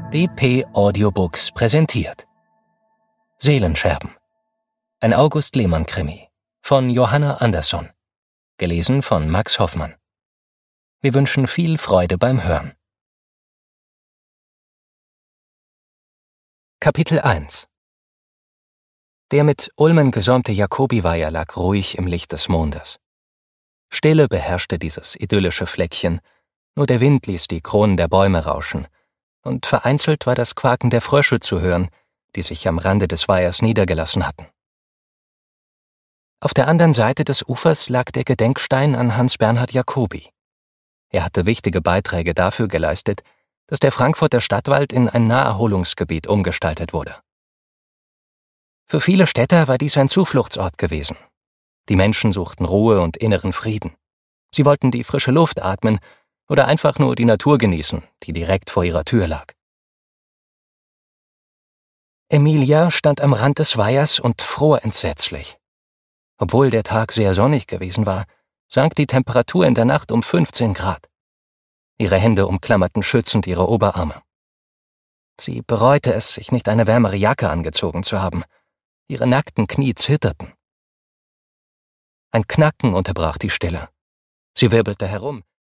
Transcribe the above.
DP Audiobooks präsentiert Seelenscherben. Ein August Lehmann-Krimi von Johanna Andersson. Gelesen von Max Hoffmann. Wir wünschen viel Freude beim Hören. Kapitel 1. Der mit Ulmen gesäumte Jacobiweiher lag ruhig im Licht des Mondes. Stille beherrschte dieses idyllische Fleckchen, nur der Wind ließ die Kronen der Bäume rauschen, und vereinzelt war das Quaken der Frösche zu hören, die sich am Rande des Weihers niedergelassen hatten. Auf der anderen Seite des Ufers lag der Gedenkstein an Hans Bernhard Jacobi. Er hatte wichtige Beiträge dafür geleistet, dass der Frankfurter Stadtwald in ein Naherholungsgebiet umgestaltet wurde. Für viele Städter war dies ein Zufluchtsort gewesen. Die Menschen suchten Ruhe und inneren Frieden. Sie wollten die frische Luft atmen oder einfach nur die Natur genießen, die direkt vor ihrer Tür lag. Emilia stand am Rand des Weihers und fror entsetzlich. Obwohl der Tag sehr sonnig gewesen war, sank die Temperatur in der Nacht um 15 Grad. Ihre Hände umklammerten schützend ihre Oberarme. Sie bereute es, sich nicht eine wärmere Jacke angezogen zu haben. Ihre nackten Knie zitterten. Ein Knacken unterbrach die Stille. Sie wirbelte herum,